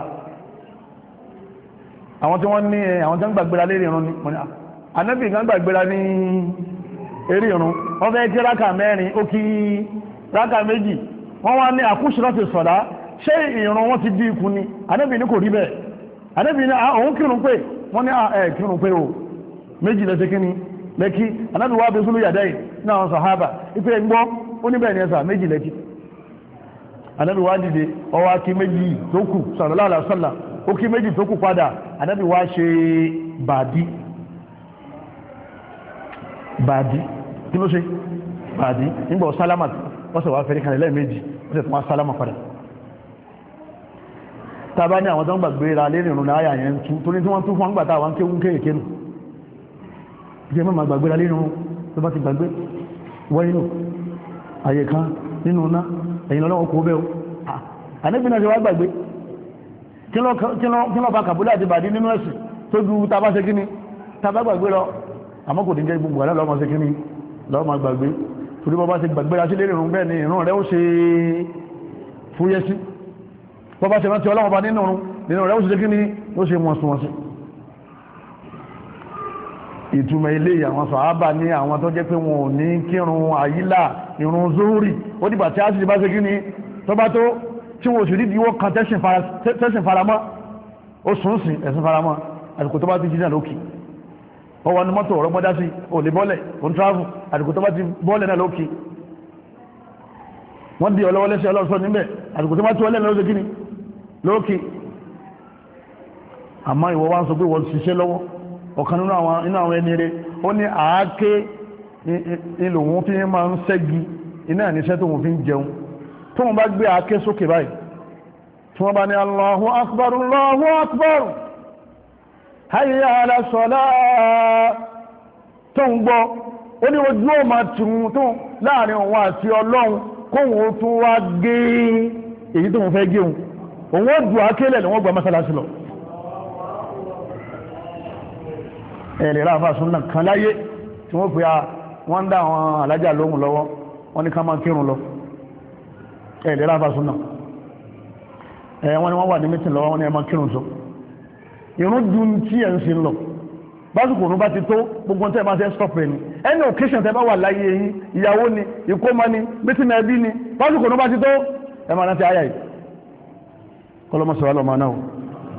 Speaker 1: àwọn tí wọ́n ní àwọn tí wọ́n gbàgbéra lérí irun ni anábì kan gbàgbéra ní eré irun wọ́n fẹ́ kí rákà mẹ́rin ó kí rákà méjì wọ́n wá ní àkúṣírọ́tì sọ̀dá ṣé ìran wọn ti dí ikú ni Ànábì ní kò rí bẹ́ẹ̀ Ànábì ní àwọn kírun pé wọ́n ní ẹ̀ kírun pé o méjì lẹ́sẹ̀ kí ni lẹ́kí Ànábì wá bẹ́sùlù yàdáì náà wọn sàhábà ipé gbọ́ ó ní bẹ́ẹ̀ ni ẹsà méjì lẹ́kí Ànábì wá dìde ọwá kí méjì tó kù sallallahu alaihi wasallam ó kí méjì tó kù padà Ànábì wá ṣe bàdí bàdí kí ló ṣe bàdí nígbà sálámà wọ́n sì wá fẹ́rí kan lẹ́ẹ̀mejì wọ́n sì tún wá sálámà padà tàbá ní àwọn tó ń gbàgbé ra lérí ìrùn láyà yẹn tú torí tí wọ́n tún fún àgbàtà àwọn kéwún kéèké nù jẹ́ mọ́ gbàgbé ra lérí ìrùn tó bá ti gbàgbé wọ́yínú àyè kan nínú ná ẹ̀yìn lọ́wọ́ kó bẹ́ o àníbi náà ṣe wá gbàgbé kí lọ́ fa kàbúlé àti bàdí nínú ẹ̀sìn tó ju tàbá ṣe kíní tàbá gbàgbé lọ àmọ́ kò ní jẹ́ gbogbo àlẹ́ lọ́mọ ṣe kíní lọ́mọ gbàgbé torí bọ́ bá ṣe gbàgbé ra sí lérí ìrùn bẹ́ẹ̀ ni ìrùn rẹ̀ ó ṣe fúyẹ́ sí bọ́bá ṣe rántí ọlọ́wọ́ bá nínú ọrún nínú rẹ̀ ó sì jẹ́ kí ní ó ṣe wọ́n sún wọ́n sí ìtumọ̀ ilé àwọn sàhábà ní àwọn tó jẹ́ pé wọn ò ní kírun àyílà ìrun zuhuri ó dìgbà tí a sì bá ṣe kí ní tó bá tó tí wọn ò sì rídìí wọ́n kan tẹ́sìn faramọ́ ó sùn sí ẹ̀sìn faramọ́ àsìkò tó bá ti jíjà lókì ó wà ní mọ́tò ọ̀rọ̀ gbọ́dá sí ò lè bọ́lẹ̀ ò ń travel àsìkò tó bá ti bọ́lẹ̀ náà lókì wọ́n di ọlọ́wọ́ lẹ́sẹ̀ ọlọ́sọ níbẹ̀ àsìkò tó bá tó ọlẹ́ lọ́sẹ̀ kí ni lókè àmá ìwọ wá ń sọ pé wọ́n ṣiṣẹ́ lọ́wọ́ ọ̀kan nínú àwọn ẹni rẹ̀ ó ní àáké ilò wọn fi máa ń ṣẹ́gi iná ìníṣẹ́ tó wọn fi ń jẹun tó wọn bá gbé àáké sókè báyìí tí wọ́n bá ní Allahu akbar Allahu akbar hayya ala salah tó ń gbọ́ ó ní ojú ó máa tún tó láàrin òun àti Ọlọ́run kóhun ó tún wá gé èyí tó wọn fẹ́ gé òun òun ó dù ákélẹ̀ ni wọ́n gba mọ́sálásí lọ ẹ̀lẹ̀ ráfà súnnà kan láyé tí wọ́n pè á wọ́n ń dá àwọn alájà lóhùn lọ́wọ́ wọ́n ní ká máa kírun lọ ẹ̀lẹ̀ ráfà súnnà ẹ̀ wọ́n ni wọ́n wà ní mítìn lọ́wọ́ wọ́n ní ẹ máa kírun sọ irun dùn tí ẹ̀ ń sin lọ básìkò òun bá ti tó gbogbo tẹ́ bá tẹ́ stop rẹ̀ ni ẹni occasion tẹ́ bá wà láyé yìí ìyàwó ni ìkómọ ni mítìn ẹbí ni básìkò òun bá ti tó ẹ máa rántí ayà yìí kọlọmọsọ alọmọ náà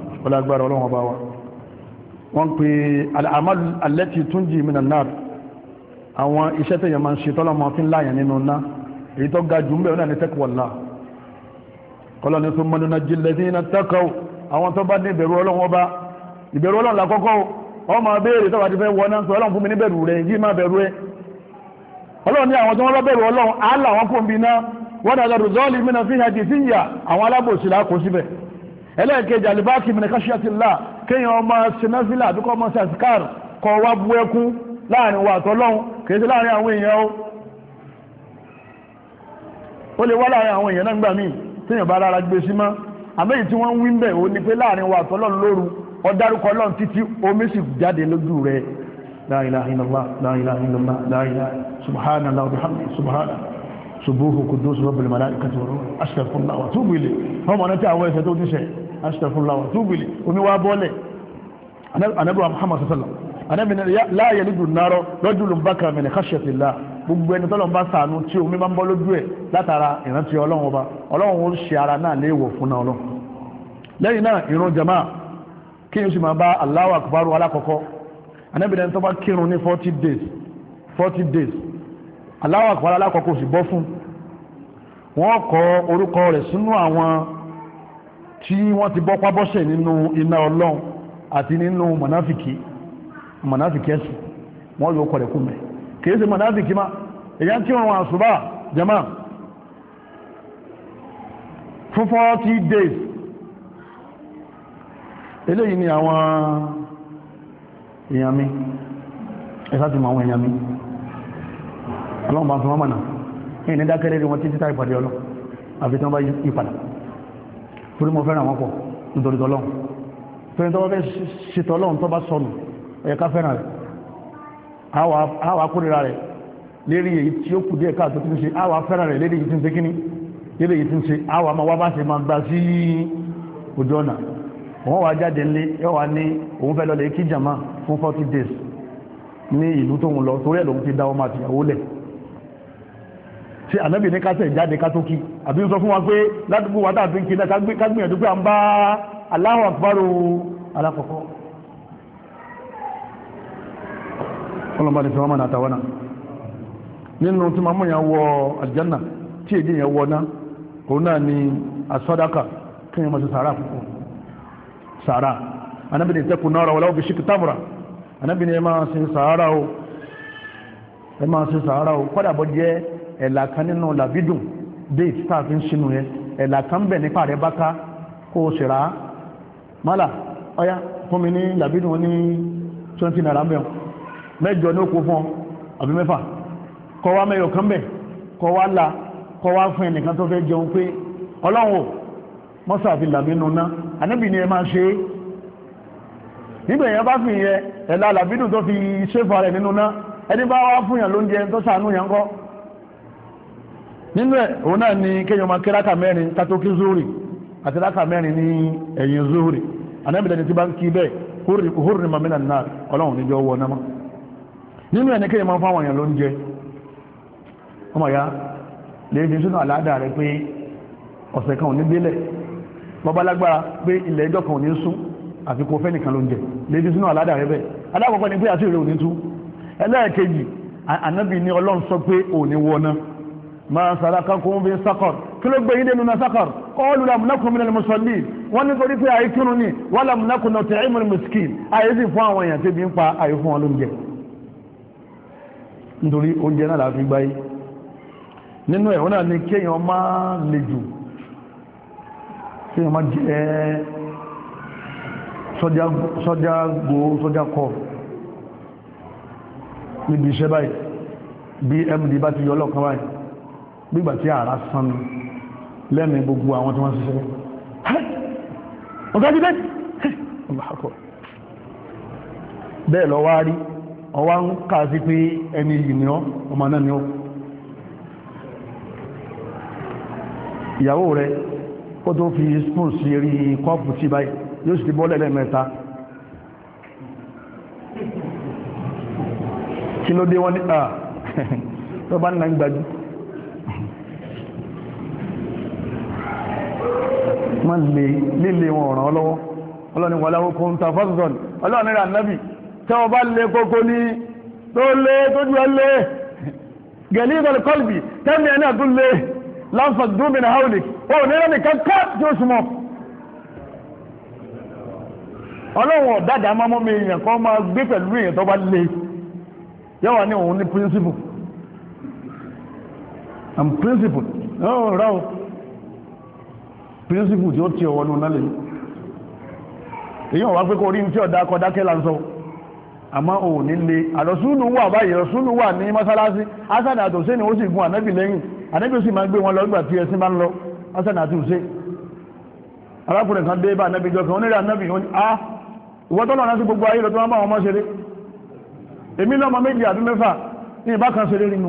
Speaker 1: ọlágbára ọlọ́wọ́ bá wa wọ́n pè al'amal allati tunji minan nar àwọn iṣẹ́ tẹ̀yàn máa ń ṣe tọ́lọ́mọ fi ń láyàn nínú ná èyí tó ga jù ń bẹ̀rẹ̀ náà ní taqwallah kọ́lọ́ ní thumma nunajjil ladhina taqaw àwọn tó bá ní ìbẹ̀rù Ọlọ́run ọba ìbẹ̀rù Ọlọ́run lákọ́kọ́ ọ máa béèrè tó bá ti fẹ́ wọ náà sọ Ọlọ́run fún mi ní bẹ̀rù rẹ̀ yìí máa bẹ̀rù ẹ Ọlọ́run ní àwọn tó wọ́n bá bẹ̀rù Ọlọ́run àálà wọn kò ń bi náà wọ́n dàgbà rùzọ́ọ̀lì mìíràn fi hàn jì yà àwọn alábòsí làákò síbẹ̀ ẹlẹ́ẹ̀kejì àlìbáàkì min khashyatillah kéèyàn ọmọ sinafila àdúkọ́ ọmọ sàskar kọ wá bú ẹkún láàrin wa àtọ́lọ́hun kìí sí láàrin àwọn èèyàn ó ó lè wá láàrin àwọn èèyàn náà gbà míì tíyàn bá rárá gbé sí mọ́ àmẹ́yìn tí wọ́n ń wí ń bẹ̀ ó ní pé láàrin wa àtọ́lọ́hun lóru ọdárúkọ Ọlọ́run títí omi sì jáde lójú rẹ̀ la ilaha illallah la ilaha illallah la ilaha subhanallah wa bihamdihi subhanallah subuhu kudus rabbil malaikati wa ruh astaghfirullah wa atubu ilayh ọmọ náà tí àwọn ẹ̀ṣẹ̀ tó ti ṣẹ̀ astaghfirullah wa atubu ilayh omi wá bọ́ọ̀lẹ̀ anabi Muhammad sallallahu anabi la yalidu naro rajulun baka min khashyatillah gbogbo ẹni tọ́lọ̀ ń bá sàánú tí omi máa ń bọ́ lójú ẹ̀ látara ìrántí Ọlọ́run ọba Ọlọ́run ó ṣe ara náà léèwọ̀ fún náà Ọlọ́run lẹ́yìn náà ìrun jama kí n sì máa bá Allahu akbar alákọ̀ọ́kọ́ anabi ẹni tó bá kírun ní forty days forty days Allahu akbar alákọ̀ọ́kọ́ sì bọ́ fún wọ́n kọ orúkọ rẹ̀ sínú àwọn tí wọ́n ti bọ́ pábọ́sẹ̀ nínú iná Ọlọ́run àti nínú mọ̀náfìkì mọ̀náfìkì ẹ̀sìn wọ́n yóò kọ̀ rẹ̀ kú mẹ́ kìí ṣe mọ̀náfìkì má èyàn tí wọ́n wọ́n àṣùbá jama fún forty days eléyìí ni àwọn èèyàn mi ẹ̀sá ti mọ̀ àwọn èèyàn mi Ọlọ́run bá fi wọ́n mọ̀nà ẹ̀yìn ní dákẹ́rẹ́ rí wọn títí tá ìpàdé Ọlọ́run àfi tí wọ́n bá yí padà torí mo fẹ́ràn wọn pọ̀ nítorí tọ́lọ́run torí tó wọ́n fẹ́ ṣètò Ọlọ́run tó bá sọnù ẹ̀yẹ ká fẹ́ràn rẹ̀ àwa kórìíra rẹ̀ lérí èyí tí ó kù díẹ̀ káàtó tí ń ṣe àwa fẹ́ràn rẹ̀ lérí èyí tí ń ṣe kíní lérí èyí tí ń ṣe àwa máa wá bá ṣe máa gba sí ojú ọ̀nà wọ́n wá jáde ńlé ẹ wà ní òun fẹ́ lọ lè kí jàmá fún forty days ní ìlú tóun lọ torí ẹ̀ lòun ti dá ọmọ àtìyàwó lẹ̀ tí ànábì ní kásẹ̀ jáde ká tó kí àbí ń sọ fún wa pé ládùúgbò wa tàbí ń kí náà ká gbìyànjú pé à ń bá Allahu Akbar alákọ̀ọ́kọ́ ọlọ́mọba ní fẹ́wọ́n mọ́nà àtàwọn náà nínú tí ma mú yàn wọ aljanna tí èdè yàn wọ náà òun náà ni asọ́dáka kí yàn mọ́ sí sàárà púpọ̀ sàárà Ànábì ní tẹ́kù náà wọlé òbí ṣíkì tamura Ànábì ní ẹ máa sin sàárà o ẹ máa sin sàárà o kọ́dà bọ́ jẹ́ ẹ̀là kan nínú làbídùn déètì tá a fi ń sinú yẹn ẹ̀là kan bẹ̀ nípa rẹ̀ bá ká kó o sì rà á mọ́là ọ̀yá fún mi ní làbídùn ní twenty naira mẹ́wọ̀n mẹ́jọ ní òkú fún àbí mẹ́fà kọ wá mẹ́yọ kan bẹ̀ kọ wá là kọ wá fún ẹnìkan tó fẹ́ jẹun pé Ọlọ́run mọ́sà fi làbínú ná Ànábì ni ẹ máa ṣe é nígbà èèyàn bá fi yẹ ẹ̀là làbínú tó fi ṣéfà rẹ̀ nínú ná ẹni bá wá fún yàn lóúnjẹ tó sàánú yàn kọ́ nínú ẹ̀ òun náà ni kéèyàn máa kí rákà mẹ́rin kátó kí zúrì àti rákà mẹ́rin ní ẹ̀yìn zúrì Ànábì lẹni tí bá ń kí bẹ́ẹ̀ húrì mamínà náà Ọlọ́run níjọ wọ náà nínú ẹni kéèyàn máa fáwọn èèyàn lóúnjẹ ọmọ ya lè fi sínú àládà rẹ pé ọ̀sẹ̀ kan ò ní gbélẹ̀ bọ́bá lágbára pé ilẹ̀ ẹjọ́ kan ò ní sún àfi kó fẹ́ nìkan lóúnjẹ lè fi sínú àládà rẹ bẹ́ẹ̀ alákọ̀ọ́kọ́ ni pé àti ìrẹ̀ ò ní tú ẹlẹ́ẹ̀kejì Ànábì ní Ọlọ́run sọ pé ò ní wọná máa sàrákà kó ń fi sákọ̀r kí ló gbé yín dénú na sákọ̀r qalu lam nakun minal musallin wọ́n ní torí pé àyè kírun ni wa lam nakun nut'imul miskin àyè sì fún àwọn èèyàn tẹ́bi ń pa àyè fún wọn lóúnjẹ nítorí oúnjẹ náà láti gbáyé nínú ẹ̀wọ́n náà ni kéèyàn máa lè jù kéèyàn máa jẹ́ sọ́jà gbò sọ́jà kọ́ níbi iṣẹ́ báyìí bí md bá ti yọ lọ́kàn báyìí gbígbà tí ààrá sán mi lẹ́mìí gbogbo àwọn tí wọ́n ṣiṣẹ́ bẹ́ẹ̀ lọ wá rí ọwá ń ká sí pé ẹni yìí ni ọ́ ọmọ náà ni ọ́ ìyàwó rẹ̀ ó tó fi spoon sí eré kọ́ọ̀pù tí báyìí yóò sì ti bọ́ lẹ́lẹ́ mẹ́ta kí ló dé wọ́n ní à tó bá nà ń gbajú wọ́n lè líle wọn ọ̀ràn ọlọ́wọ́ ọlọ́ni wà láwọ́ kó ń ta fọ́sùsọ́n ọlọ́ni rà nábì tí wọ́n bá lè kókó ní tó lé tó ju ẹlé gẹ̀lí ìbọ̀lẹ̀ kọlùbì tẹ́mi ẹ̀ náà tó lé láǹfà dúmìnà haúlì ó ní ẹni kankan tí ó súnmọ́ ọlọ́run ọ̀dádá máa mọ́ mi èèyàn kan máa gbé pẹ̀lú èèyàn tó bá lé yẹ́wà ní òun ní principle and principle náà ráwọ̀ principle tí ó tí ọwọ́ nù nálẹ̀ èyàn wá pé kó rí tí ọ̀dá kọdákẹ́ là ń sọ àmọ́ òun nílé àrọ̀súlù wà báyìí àrọ̀súlù wà ní mọ́sálásí Hasan àti Hussein ó sì gun ànábì lẹ́yìn ànábì ó sì máa gbé wọn lọ nígbà tí ẹsìn bá ń lọ Hasan àti Hussein arákùnrin kan dé bá ànábì jọ kan onírẹ̀ ànábì wọn ni a ìwọ́tọ́lọ́ náà sí gbogbo ayé lọ tó wọ́n bá wọn mọ́ ṣeré èmi lọ́mọ méjì àbí mẹ́fà ní ìbá kan ṣeré nínú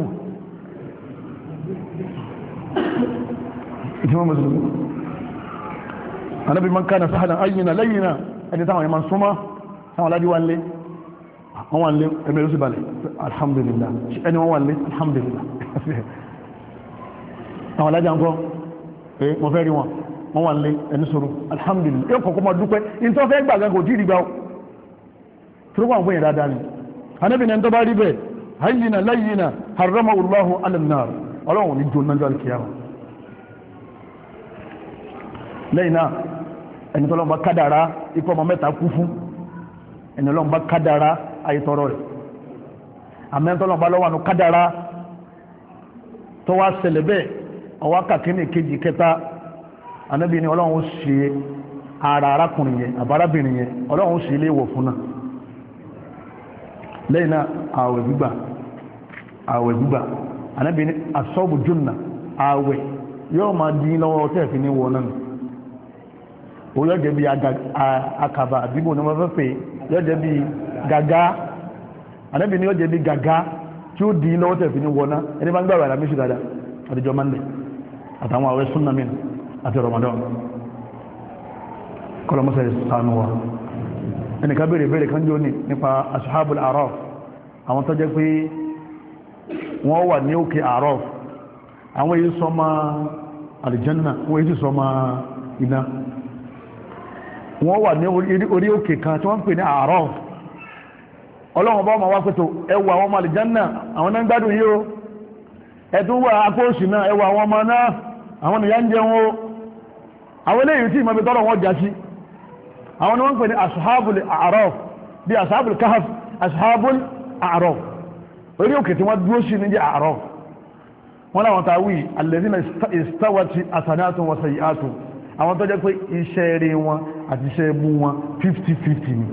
Speaker 1: ìtìmọ́ mùsùlùmí ànábì man kana sahlan ayyina layyina ẹni táwọn ẹ̀mà súnmọ́ táwọn aládìí wà lé wọ́n wà lé ẹ̀mẹ́ ló sì balẹ̀ alhamdulillah ẹni wọ́n wà lé alhamdulillah àwọn alájà ń kọ́ pé wọ́n fẹ́ rí wọn wọ́n wà lé ẹni sọ̀rọ̀ alhamdulillah yóò kọ̀kọ́ máa dúpẹ́ in tó fẹ́ gbàgbẹ́ kò tí ì rí gbà ó tó wà ń fún yẹn dáadáa ni anábì ní tó bá rí bẹ́ẹ̀ hayyina layyina harramahu Allahu ala an-nar ọlọ́run ní jóná jọ alkiyama lẹ́yìn náà ẹni tó lọ́n bá kádàrá ikú ọmọ mẹ́ta kú fún ẹni lọ́n bá kádàrá ayétọ́rọ̀ rẹ̀ àmì ẹni tó lọ́n bá lọ́wọ́ àánú kádàrá tó wá ṣẹlẹ̀ bẹ́ẹ̀ ọwọ́ kàkínní kejì kẹta anábì ní ọlọ́run ó ṣe ara arákùnrin yẹn àbárábìnrin yẹn ọlọ́run ó ṣe ilé ìwọ̀ fún náà lẹ́yìn náà ààwẹ̀ gbígbà ààwẹ̀ gbígbà anábì ní asọ́bù jùnà ààwẹ̀ yóò máa dín lọ́wọ́ tẹ́ẹ̀fì ní wọ náà ó yọ́ jẹ́ bí akàbà àbíbò ní wọ́n fẹ́ pé yọ́ jẹ́ bí gàgá anábì ní yọ́ jẹ́ bí gàgá tí ó dín lọ́wọ́ tẹ́ẹ̀fì ní wọ náà ẹni bá ń gbà wà méjì dáadáa àtijọ́ mande àtàwọn àwẹ̀ súnnà mi àti Ramadan kọlọmọsẹ̀ sànú wa ẹnìkan bèèrè bèèrè kan jò ní nípa ashabul araf àwọn tó jẹ́ pé wọ́n wà ní òkè araf àwọn èyí sọ ma alìjánà wọ́n èyí sọ ma iná wọ́n wà ní orí òkè kan tí wọ́n ń pè ní araf ọlọ́run bá ma wá pẹ́tò ẹwà àwọn ọmọ alìjánà àwọn náà gbádùn yìí o ẹ̀tún wà apóòsì náà ẹwà àwọn ọmọ náà àwọn ènìyàn ń jẹun o àwọn eléyìí tí ìmọ̀bí tọ́rọ wọn já sí àwọn ni wọ́n ń pè ní ashabul a'raf bí ashabul kahf ashabul a'raf orí òkè tí wọ́n dúró sí ní jẹ́ a'raf wọ́n láwọn tàwí alladhina istawati hasanatun wa sayyi'atun àwọn tó jẹ́ pé iṣẹ́ rí wọn àti iṣẹ́ bú wọn fifty fifty ni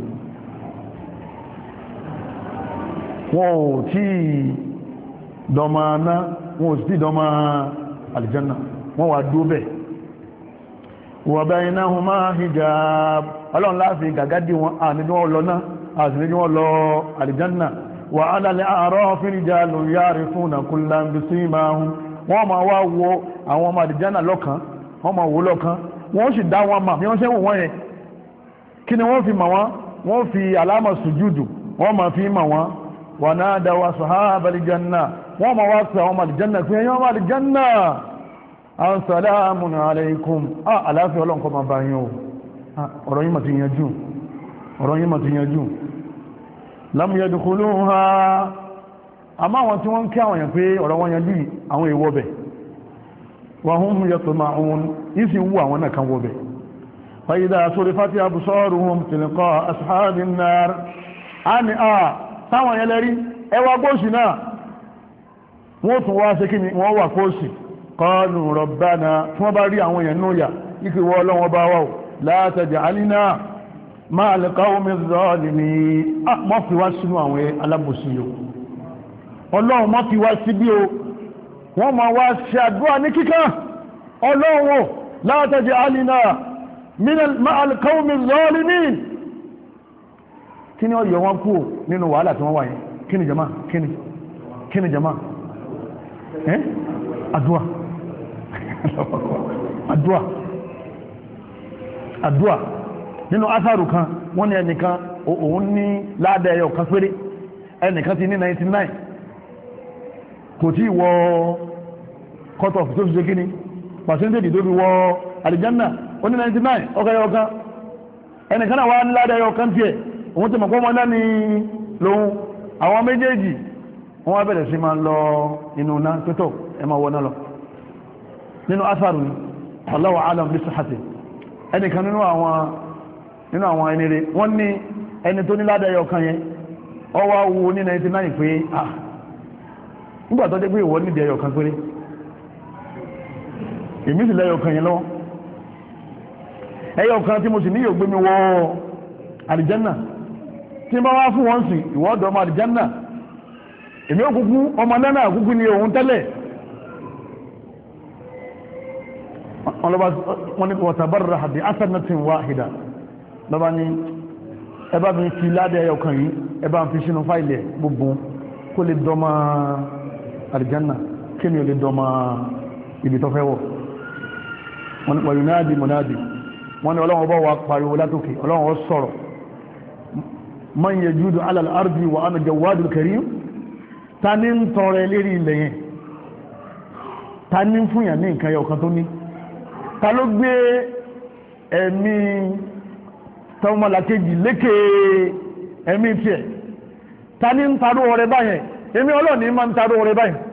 Speaker 1: wọ́n ò tí dọ́mà náà wọ́n ò tí dọ́mà aljanna wọ́n wà dúró bẹ́ẹ̀ wa baynahuma hijab ọlọ́run láàfin gàgádì wọn àní ní wọ́n lọ náà àti ní wọ́n lọ aljanna wa ala al-a'rafi rijalun ya'rifuna kullan bisimahum wọ́n ma wá wo àwọn ọmọ aljanna lọ́kàn wọ́n ma wo lọ́kàn wọ́n sì dá wọn mà bí wọ́n ṣe wò wọ́n yẹn kí ni wọ́n fi mà wọ́n wọ́n fi alama sùjúdù wọ́n ma fi mà wọ́n wa nadaw ashabal janna wọ́n ma wá sí àwọn ọmọ aljanna pé ẹ̀yin ọmọ aljanna assalamun alaikum ah aláfẹ́ ọlọ́nkọ́ ma bá yín o ọ̀rọ̀ yín ma ti yanjú ọ̀rọ̀ yín ma ti yanjú lam yadkhuluha àmá àwọn tí wọ́n ń kí àwọn èèyàn pé ọ̀rọ̀ wọn yanjú àwọn èèwọ̀ bẹ̀ wa hum yatma'un ìsì wú àwọn náà kan wọ́ bẹ̀ fa idha surifat absaruhum tilqa ashabin nar a ní a táwọn yẹn lẹ́rí ẹwà gbóòsì náà wọ́n tún wá ṣe kí ni wọ́n wà kóòsì qalu rabbana tí wọ́n bá rí àwọn èèyàn náà yà ìkìwọ́ ọlọ́wọ́ bá wà la taj'alna ma'al qawmi zalimin mọ́ fi wá sínú àwọn alábòsí yóò ọlọ́run mọ́ fi wá sí bí o wọ́n ma wá ṣe àdúrà ní kíkà ọlọ́run la taj'alna ma'al qawmi zalimin kí ni ó yọ wọn kú nínú wàhálà tí wọ́n wà yẹn kí ni jama kí ni kí ni jama eh àdúrà àdúrà àdúrà nínú asáàrù kan wọ́n ní ẹnìkan òun ní ládẹ́ ẹyọ kan péré ẹnìkan ti ní ninety-nine kò tí wọ cut off tó fi ṣe kíní percentage tó fi wọ àlìjánà ó ní ninety-nine ọkọ̀ ẹyọ kan ẹnìkan náà wá ní ládẹ́ ẹyọ kan tiẹ̀ òun ti mọ̀kọ́ mọ́ náà ní lóhun àwọn méjèèjì wọ́n wá bẹ̀rẹ̀ sí máa lọ inú náà pẹ́tọ̀ ẹ máa wọ́ná lọ nínú asaru ni Allahu alam bí sahati ẹnìkan nínú àwọn nínú àwọn ẹni rẹ̀ wọ́n ní ẹni tó ní ládàáyọ kan yẹn ọwọ́ wo ní ninety-nine pé ah nígbà tó jẹ́ pé ìwọ nídìí ẹyọ kan péré èmi sì lẹ́yọ kan yẹn lọ́wọ́ ẹyọ kan tí mo sì ní yóò gbé mi wọ àlìjánà tí bá wá fún wọn sí ìwọ́dọ̀ ọmọ àlìjánà èmi òkúkú ọmọ náà òkúkú ni òun tẹ́lẹ̀ wọ́n ní wọ̀tàbára àbí asanatin wahida lọ́bá ní ẹbá mi fi ládẹ́ ẹyọ kan yìí ẹbá mi fi sínú fáìlì gbogbo kó lè dọ́mà àlìjánà kí ni ò lè dọ́mà ibi tó fẹ́ wọ̀ wọ́n ní pẹ̀lú náàdì mọ̀náàdì wọ́n ní ọlọ́wọ́ bọ́ wà pariwo látòkè ọlọ́wọ́ sọ̀rọ̀ man yajudu ala al-ardi wa ana jawadul karim ta ní ń tọrẹ lérí ilẹ̀ yẹn ta ní fún yà ní nǹkan yọ kan tó ní ta ló gbé ẹ̀mí tọmọlàkejì lékè ẹ̀mí tiẹ̀ ta ní ń taró ọrẹ báyẹn èmi ọlọ́ọ̀ni máa ń taró ọrẹ báyẹn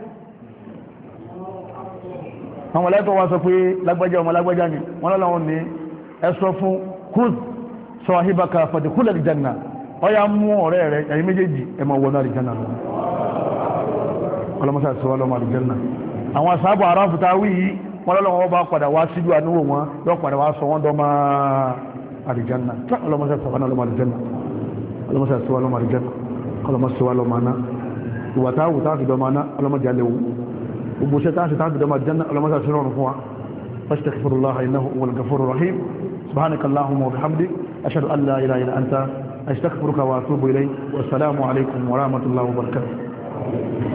Speaker 1: àwọn ọlẹ́tọ̀ wá sọ pé lágbájá ọmọ lágbájá ni wọ́n lọ́wọ́ ní ẹ sọ fún kúz sahibaka fadkhul al-janna ọya mú ọ̀rẹ́ rẹ̀ ẹ̀yin méjèèjì ẹ máa wọnú àlìjánà lọ ọlọ́mọsá sọ ọlọ́mọ àlìjánà àwọn àsáàbù aráfùtà wí yìí wọ́n lọ́wọ́ bá padà wá síjú àníwò wọn yọ padà wá sọ wọ́n dọ́mọ àlìjánà ọlọ́mọsá sọ ọlọ́mọ àlìjánà ọlọ́mọsá sọ ọlọ́mọ àlìjánà ọlọ́mọsá sọ ọlọ́mọ àná ìwà táwù táàfi dọ́mọ àná ọlọ́mọdé alẹ́wò gbogbo ṣe táàfi táàfi dọ́mọ àlìjánà ọlọ́mọsá sọ ọlọ́mọ fún wa fastaghfirullah innahu huwal ghafurur rahim subhanaka allahumma wa bihamdik ashhadu an la ilaha illa anta أستغفرك وأتوب إليك والسلام عليكم ورحمة الله وبركاته